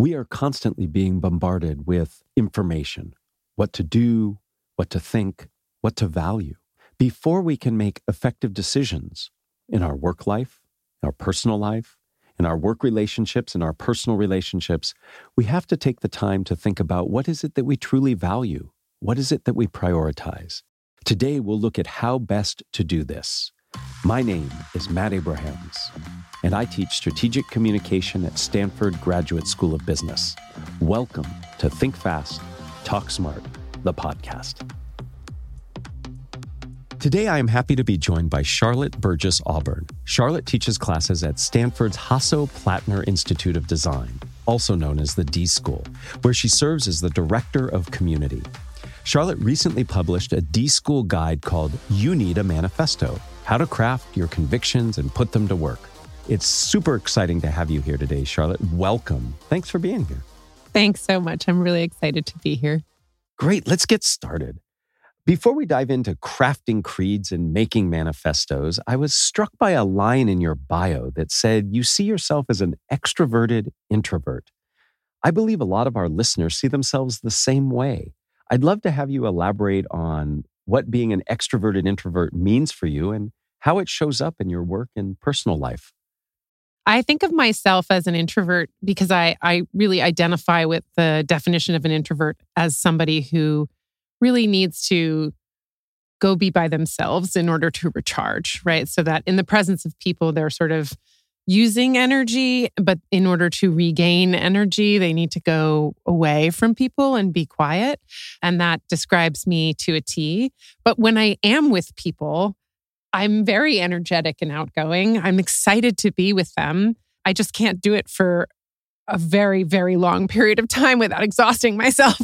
We are constantly being bombarded with information, what to do, what to think, what to value. Before we can make effective decisions in our work life, in our personal life, in our work relationships, in our personal relationships, we have to take the time to think about what is it that we truly value? What is it that we prioritize? Today, we'll look at how best to do this. My name is Matt Abrahams, and I teach strategic communication at Stanford Graduate School of Business. Welcome to Think Fast, Talk Smart, the podcast. Today, I am happy to be joined by Charlotte Burgess Auburn. Charlotte teaches classes at Stanford's Hasso-Plattner Institute of Design, also known as the D School, where she serves as the Director of Community. Charlotte recently published a D School guide called You Need a Manifesto: How to Craft Your Convictions and Put Them to Work. It's super exciting to have you here today, Charlotte. Welcome. Thanks for being here. Thanks so much. I'm really excited to be here. Great. Let's get started. Before we dive into crafting creeds and making manifestos, I was struck by a line in your bio that said you see yourself as an extroverted introvert. I believe a lot of our listeners see themselves the same way. I'd love to have you elaborate on what being an extroverted introvert means for you and how it shows up in your work and personal life. I think of myself as an introvert because I really identify with the definition of an introvert as somebody who really needs to go be by themselves in order to recharge, right? So that in the presence of people, they're sort of using energy, but in order to regain energy, they need to go away from people and be quiet. And that describes me to a T. But when I am with people, I'm very energetic and outgoing. I'm excited to be with them. I just can't do it for a very, very long period of time without exhausting myself.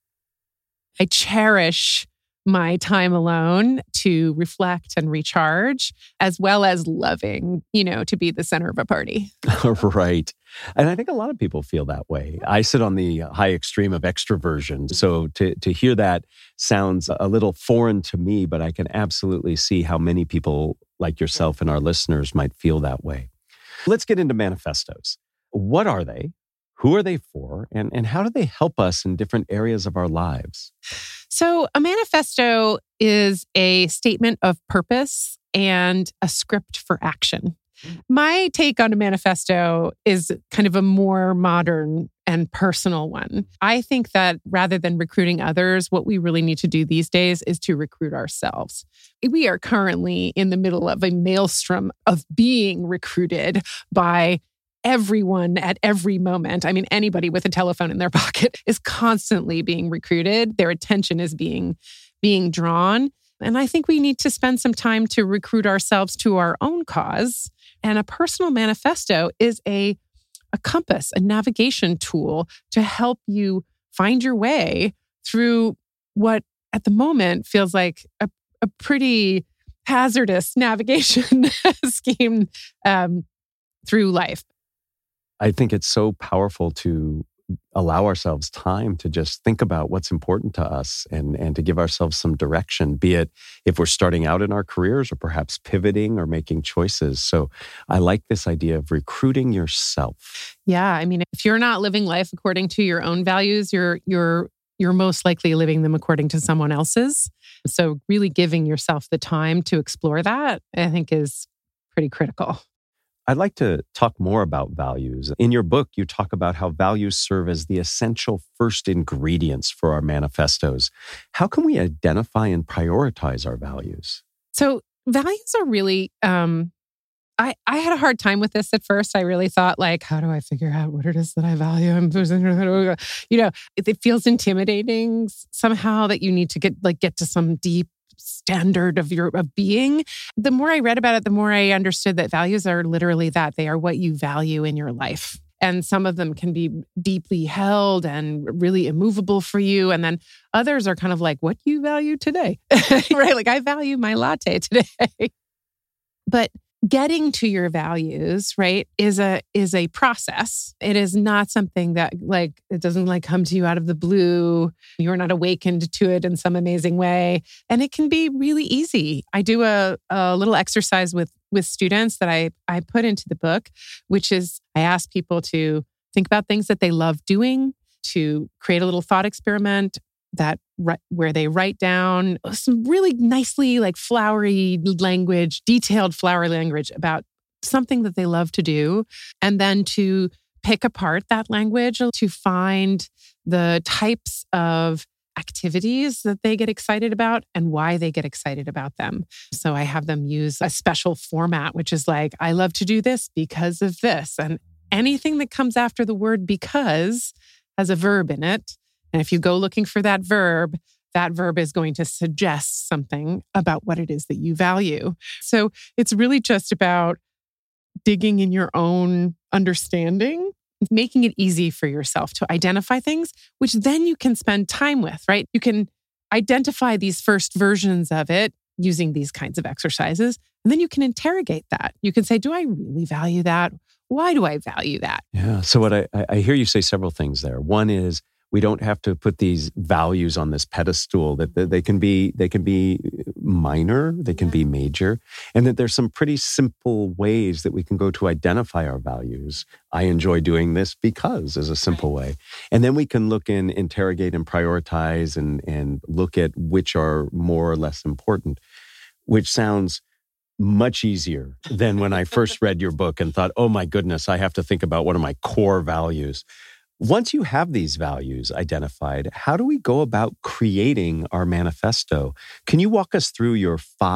I cherish my time alone to reflect and recharge, as well as loving, to be the center of a party. Right. And I think a lot of people feel that way. I sit on the high extreme of extroversion. So to hear that sounds a little foreign to me, but I can absolutely see how many people like yourself and our listeners might feel that way. Let's get into manifestos. What are they? Who are they for? And how do they help us in different areas of our lives? So a manifesto is a statement of purpose and a script for action. My take on a manifesto is kind of a more modern and personal one. I think that rather than recruiting others, what we really need to do these days is to recruit ourselves. We are currently in the middle of a maelstrom of being recruited by everyone at every moment. I mean, anybody with a telephone in their pocket is constantly being recruited. Their attention is being drawn. And I think we need to spend some time to recruit ourselves to our own cause. And a personal manifesto is a compass, a navigation tool to help you find your way through what at the moment feels like a pretty hazardous navigation scheme through life. I think it's so powerful to allow ourselves time to just think about what's important to us and to give ourselves some direction, be it if we're starting out in our careers or perhaps pivoting or making choices. So I like this idea of recruiting yourself. Yeah. I mean, if you're not living life according to your own values, you're most likely living them according to someone else's. So really giving yourself the time to explore that, I think, is pretty critical. I'd like to talk more about values. In your book, you talk about how values serve as the essential first ingredients for our manifestos. How can we identify and prioritize our values? So values are really, I had a hard time with this at first. I really thought, how do I figure out what it is that I value? It feels intimidating somehow that you need to get to some deep standard of being. The more I read about it, the more I understood that values are literally that. They are what you value in your life. And some of them can be deeply held and really immovable for you. And then others are kind of like, what do you value today? Right? I value my latte today. But getting to your values, right, is a process. It is not something that it doesn't come to you out of the blue. You're not awakened to it in some amazing way. And it can be really easy. I do a little exercise with students that I put into the book, which is I ask people to think about things that they love doing, to create a little thought experiment where they write down some really nicely flowery language, detailed flowery language about something that they love to do, and then to pick apart that language to find the types of activities that they get excited about and why they get excited about them. So I have them use a special format, which is I love to do this because of this. And anything that comes after the word because has a verb in it. And if you go looking for that verb is going to suggest something about what it is that you value. So it's really just about digging in your own understanding, making it easy for yourself to identify things, which then you can spend time with, right? You can identify these first versions of it using these kinds of exercises, and then you can interrogate that. You can say, do I really value that? Why do I value that? Yeah. So what I hear you say several things there. One is we don't have to put these values on this pedestal, that they can be minor, they can be major, and that there's some pretty simple ways that we can go to identify our values. I enjoy doing this because is a simple way. And then we can look and interrogate and prioritize and look at which are more or less important, which sounds much easier than when I first read your book and thought, oh my goodness, I have to think about what are my core values. Once you have these values identified, how do we go about creating our manifesto? Can you walk us through your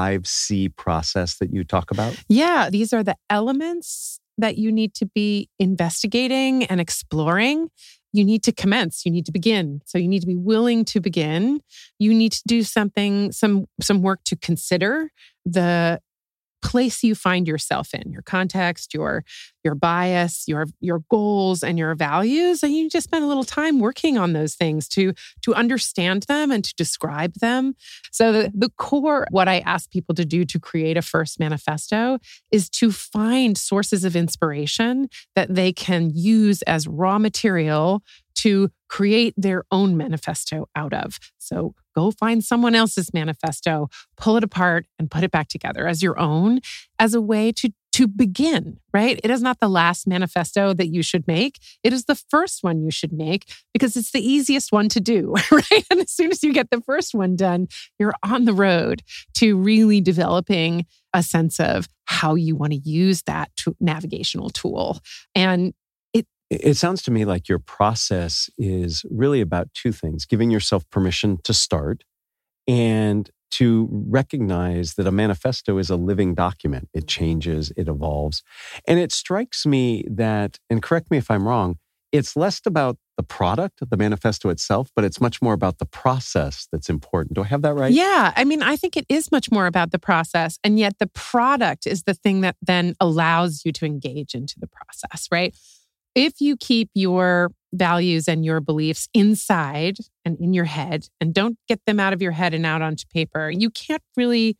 5C process that you talk about? Yeah, these are the elements that you need to be investigating and exploring. You need to commence, you need to begin. So you need to be willing to begin. You need to do something, some work to consider the place you find yourself in, your context, your bias, your goals, and your values. And you just spend a little time working on those things to understand them and to describe them. So the core, what I ask people to do to create a first manifesto is to find sources of inspiration that they can use as raw material to create their own manifesto out of. So go find someone else's manifesto, pull it apart, and put it back together as your own, as a way to begin, right? It is not the last manifesto that you should make. It is the first one you should make because it's the easiest one to do, right? And as soon as you get the first one done, you're on the road to really developing a sense of how you want to use that navigational tool. And it sounds to me like your process is really about two things: giving yourself permission to start and to recognize that a manifesto is a living document. It changes, it evolves. And it strikes me that, and correct me if I'm wrong, it's less about the product, the manifesto itself, but it's much more about the process that's important. Do I have that right? Yeah. I mean, I think it is much more about the process. And yet the product is the thing that then allows you to engage into the process, right? If you keep your values and your beliefs inside and in your head and don't get them out of your head and out onto paper, you can't really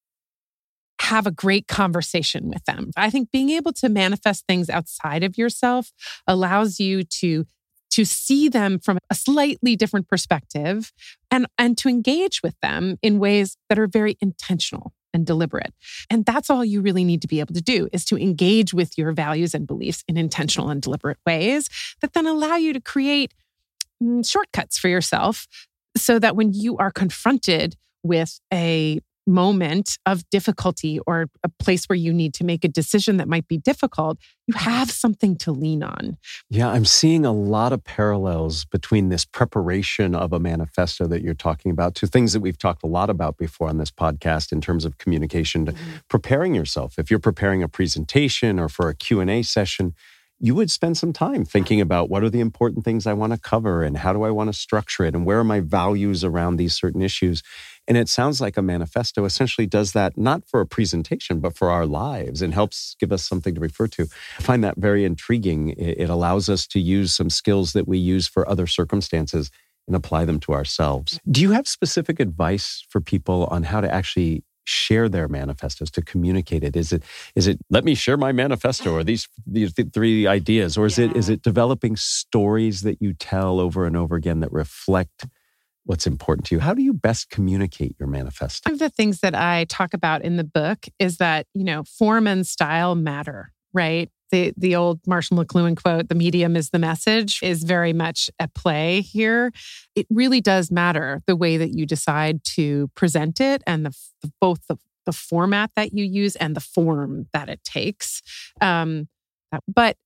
have a great conversation with them. I think being able to manifest things outside of yourself allows you to see them from a slightly different perspective and to engage with them in ways that are very intentional and deliberate. And that's all you really need to be able to do, is to engage with your values and beliefs in intentional and deliberate ways that then allow you to create shortcuts for yourself so that when you are confronted with a moment of difficulty or a place where you need to make a decision that might be difficult, you have something to lean on. Yeah, I'm seeing a lot of parallels between this preparation of a manifesto that you're talking about to things that we've talked a lot about before on this podcast in terms of communication, preparing yourself. If you're preparing a presentation or for a Q&A session, you would spend some time thinking about what are the important things I want to cover and how do I want to structure it and where are my values around these certain issues. And it sounds like a manifesto essentially does that, not for a presentation, but for our lives, and helps give us something to refer to. I find that very intriguing. It allows us to use some skills that we use for other circumstances and apply them to ourselves. Do you have specific advice for people on how to actually share their manifestos, to communicate it? Is it let me share my manifesto, or these three ideas, or is it developing stories that you tell over and over again that reflect what's important to you? How do you best communicate your manifesto? One of the things that I talk about in the book is that, form and style matter, right? the old Marshall McLuhan quote, "The medium is the message," is very much at play here. It really does matter the way that you decide to present it and both the format that you use and the form that it takes. But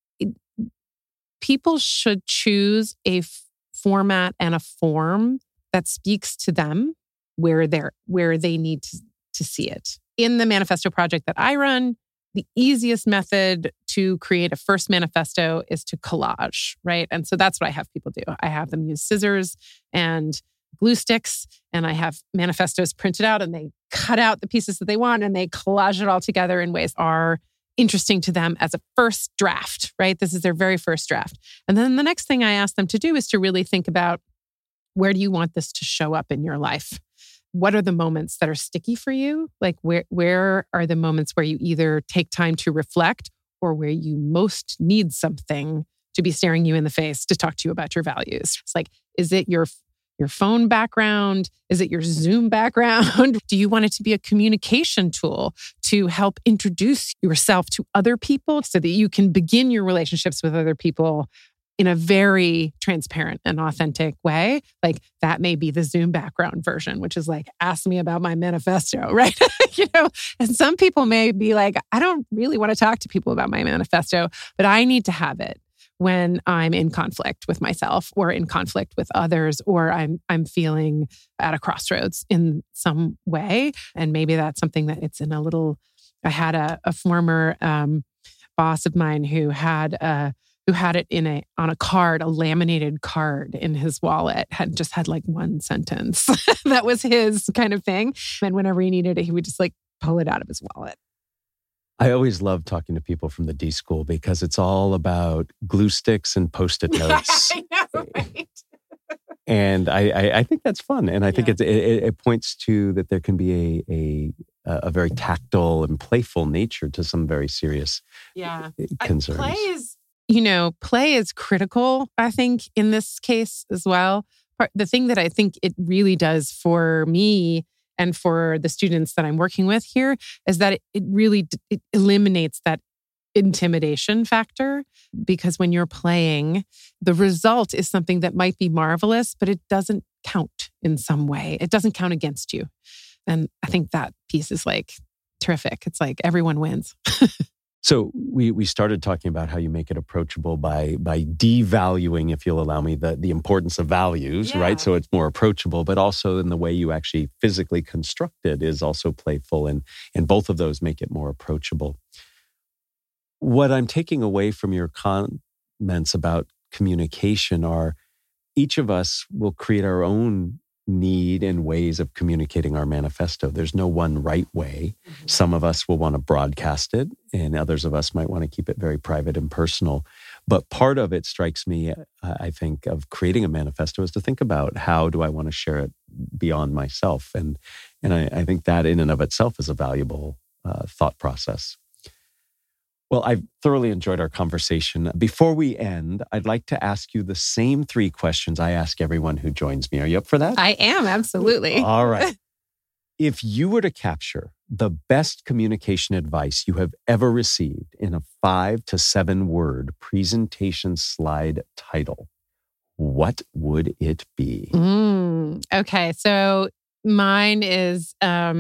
people should choose a format and a form that speaks to them where they need to see it. In the manifesto project that I run, the easiest method to create a first manifesto is to collage, right? And so that's what I have people do. I have them use scissors and glue sticks, and I have manifestos printed out, and they cut out the pieces that they want, and they collage it all together in ways that are interesting to them as a first draft, right? This is their very first draft. And then the next thing I ask them to do is to really think about, where do you want this to show up in your life? What are the moments that are sticky for you? Like where are the moments where you either take time to reflect or where you most need something to be staring you in the face to talk to you about your values? It's like, is it your phone background? Is it your Zoom background? Do you want it to be a communication tool to help introduce yourself to other people so that you can begin your relationships with other people in a very transparent and authentic way? Like, that may be the Zoom background version, which is like, ask me about my manifesto, right? And some people may be like, I don't really want to talk to people about my manifesto, but I need to have it when I'm in conflict with myself or in conflict with others, or I'm feeling at a crossroads in some way. And maybe that's something that it's in a little. I had a former boss of mine who had it on a card, a laminated card in his wallet, had like one sentence. That was his kind of thing. And whenever he needed it, he would just like pull it out of his wallet. I always love talking to people from the D School because it's all about glue sticks and Post-it notes. I know, right? And I think that's fun. And I think it points to that there can be a very tactile and playful nature to some very serious concerns. Play is critical, I think, in this case as well. The thing that I think it really does for me and for the students that I'm working with here is that it really eliminates that intimidation factor, because when you're playing, the result is something that might be marvelous, but it doesn't count in some way. It doesn't count against you. And I think that piece is like terrific. It's like everyone wins. So we started talking about how you make it approachable by devaluing, if you'll allow me, the importance of values, right? So it's more approachable, but also in the way you actually physically construct it is also playful, and both of those make it more approachable. What I'm taking away from your comments about communication are each of us will create our own need and ways of communicating our manifesto. There's no one right way. Mm-hmm. Some of us will want to broadcast it, and others of us might want to keep it very private and personal. But part of it strikes me, I think, of creating a manifesto is to think about, how do I want to share it beyond myself? And I think that in and of itself is a valuable thought process. Well, I've thoroughly enjoyed our conversation. Before we end, I'd like to ask you the same 3 questions I ask everyone who joins me. Are you up for that? I am, absolutely. All right. If you were to capture the best communication advice you have ever received in a 5 to 7 word presentation slide title, what would it be? Okay, so mine is,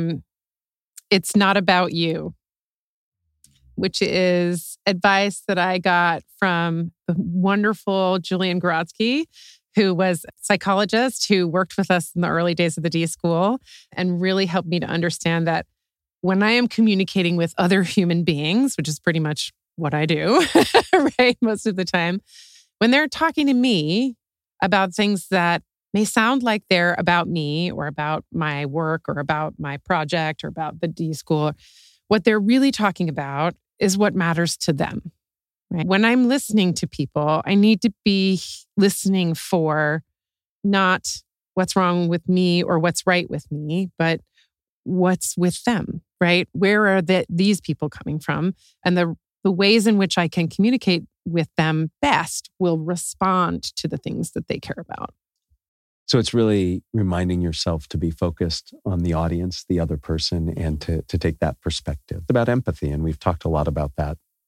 it's not about you, which is advice that I got from the wonderful Julian Gorodsky, who was a psychologist who worked with us in the early days of the D School and really helped me to understand that when I am communicating with other human beings, which is pretty much what I do, right, most of the time, when they're talking to me about things that may sound like they're about me or about my work or about my project or about the D School, what they're really talking about is what matters to them. Right? When I'm listening to people, I need to be listening for not what's wrong with me or what's right with me, but what's with them, right? Where are these people coming from? And the ways in which I can communicate with them best will respond to the things that they care about. So it's really reminding yourself to be focused on the audience, the other person, and to take that perspective. It's about empathy, and we've talked a lot about that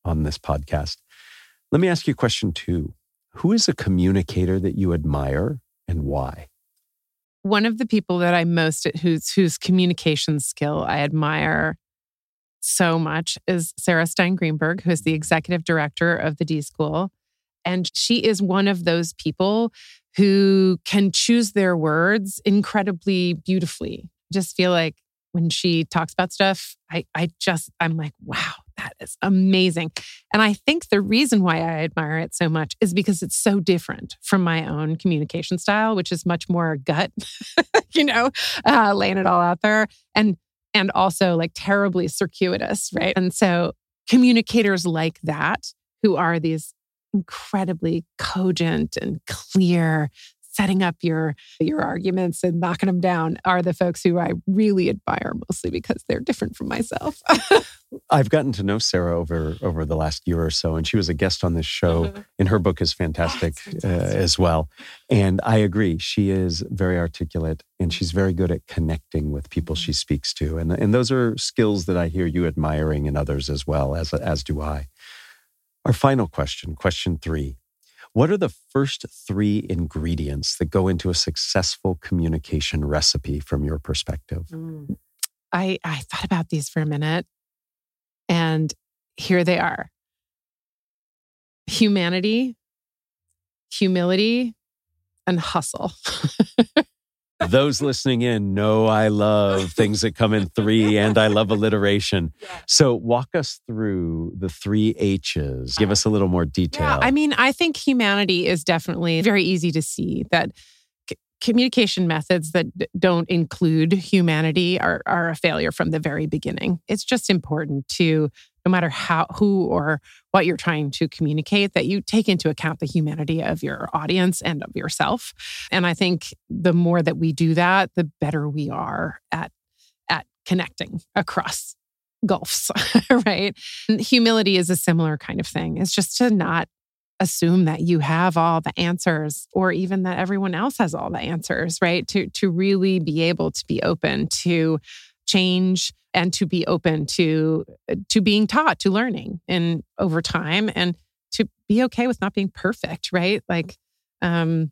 on this podcast. Let me ask you question 2. Who is a communicator that you admire and why? One of the people that I'm most whose communication skill I admire so much is Sarah Stein Greenberg, who is the executive director of the D School. And she is one of those people who can choose their words incredibly beautifully. Just feel like when she talks about stuff, I'm like, wow, that is amazing. And I think the reason why I admire it so much is because it's so different from my own communication style, which is much more gut, laying it all out there. And also like terribly circuitous, right? And so communicators like that, who are these incredibly cogent and clear, setting up your arguments and knocking them down, are the folks who I really admire, mostly because they're different from myself. I've gotten to know Sarah over the last year or so, and she was a guest on this show, and her book is fantastic, as well. And I agree, she is very articulate, and she's very good at connecting with people she speaks to. And those are skills that I hear you admiring in others as well, as do I. Our final question 3. What are the first 3 ingredients that go into a successful communication recipe from your perspective? I thought about these for a minute, and here they are. Humanity, humility, and hustle. Those listening in know I love things that come in 3, and I love alliteration. So walk us through the 3 H's. Give us a little more detail. Yeah, I mean, I think humanity is definitely very easy to see that communication methods that don't include humanity are a failure from the very beginning. It's just important to, no matter who or what you're trying to communicate, that you take into account the humanity of your audience and of yourself. And I think the more that we do that, the better we are at connecting across gulfs, right? And humility is a similar kind of thing. It's just to not assume that you have all the answers, or even that everyone else has all the answers, right? To really be able to be open to change and to be open to being taught, to learning and over time, and to be okay with not being perfect, right? Like, I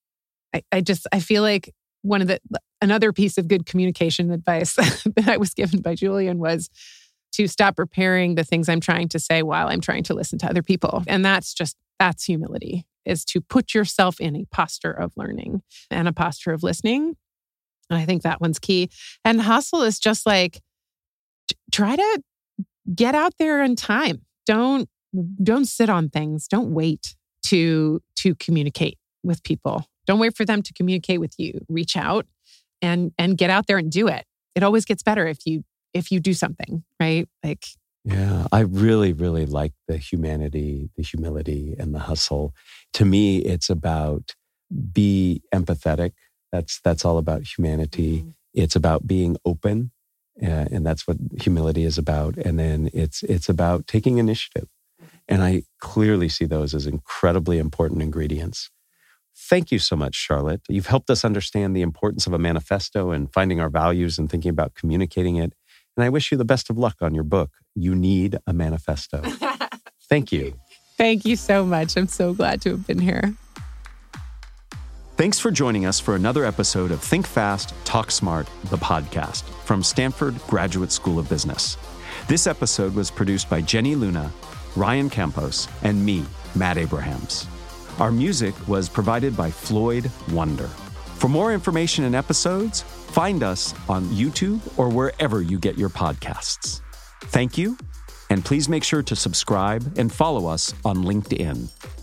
feel like another piece of good communication advice that I was given by Julian was to stop preparing the things I'm trying to say while I'm trying to listen to other people. And that's humility, is to put yourself in a posture of learning and a posture of listening. And I think that one's key. And hustle is just like, try to get out there in time. Don't sit on things. Don't wait to communicate with people. Don't wait for them to communicate with you. Reach out and get out there and do it. It always gets better if you do something, right? Like, yeah, I really, really like the humanity, the humility, and the hustle. To me, it's about be empathetic. That's all about humanity. Mm-hmm. It's about being open, and that's what humility is about. And then it's about taking initiative. And I clearly see those as incredibly important ingredients. Thank you so much, Charlotte. You've helped us understand the importance of a manifesto and finding our values and thinking about communicating it. And I wish you the best of luck on your book, You Need a Manifesto. Thank you. Thank you so much. I'm so glad to have been here. Thanks for joining us for another episode of Think Fast, Talk Smart, the podcast from Stanford Graduate School of Business. This episode was produced by Jenny Luna, Ryan Campos, and me, Matt Abrahams. Our music was provided by Floyd Wonder. For more information and episodes, find us on YouTube or wherever you get your podcasts. Thank you, and please make sure to subscribe and follow us on LinkedIn.